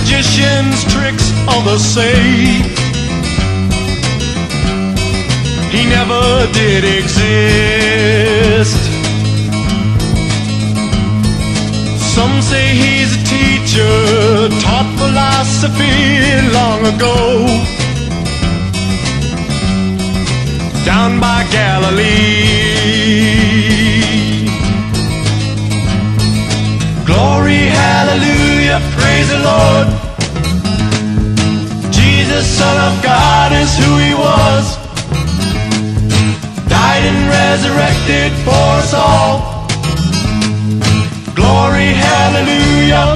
magician's tricks are the same. He never did exist. Some say he's a teacher, taught philosophy long ago, down by Galilee. Glory, hallelujah, praise the Lord. Jesus, Son of God, is who he was. Died and resurrected for us all. Glory, hallelujah.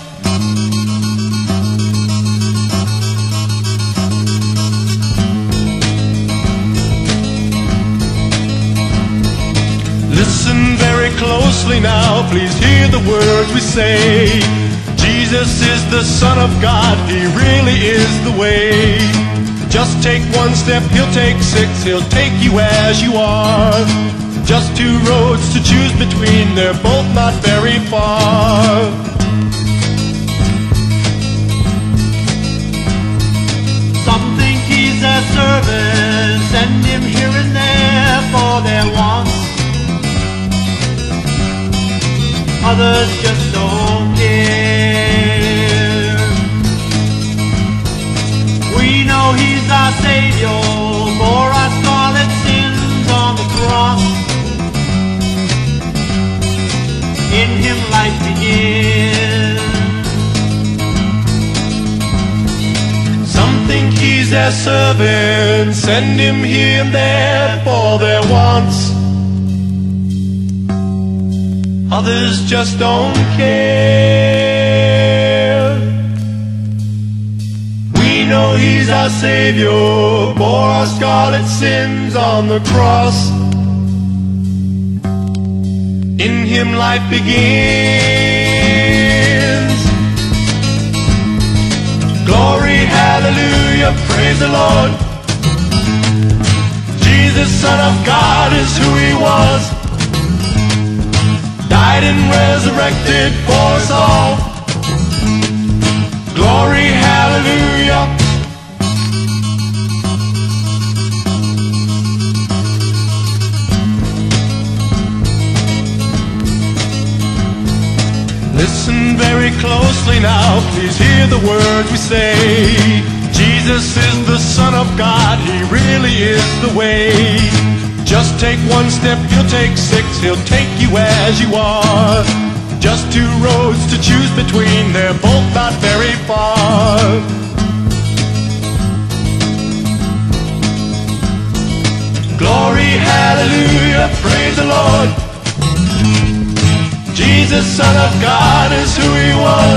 Listen very closely now, please hear the words we say. Jesus is the Son of God, he really is the way. Just take one step, he'll take six, he'll take you as you are. Just two roads to choose between, they're both not very far. Some think he's a servant, send him here and there for their wants. Others just don't care. We know he's our Savior for our scarlet sins on the cross. In him life begins. Some think he's their servant, send him here and there for their wants. Others just don't care. We know he's our Savior, bore our scarlet sins on the cross. In him life begins. Glory, hallelujah, praise the Lord. Jesus, Son of God, is who he was. Died and resurrected for us all. Glory, hallelujah. Listen very closely now, please hear the words we say. Jesus is the Son of God, he really is the way. Just take one step, he'll take six, he'll take you as you are. Just two roads to choose between, they're both not very far. Glory, hallelujah, praise the Lord. Jesus, Son of God, is who he was.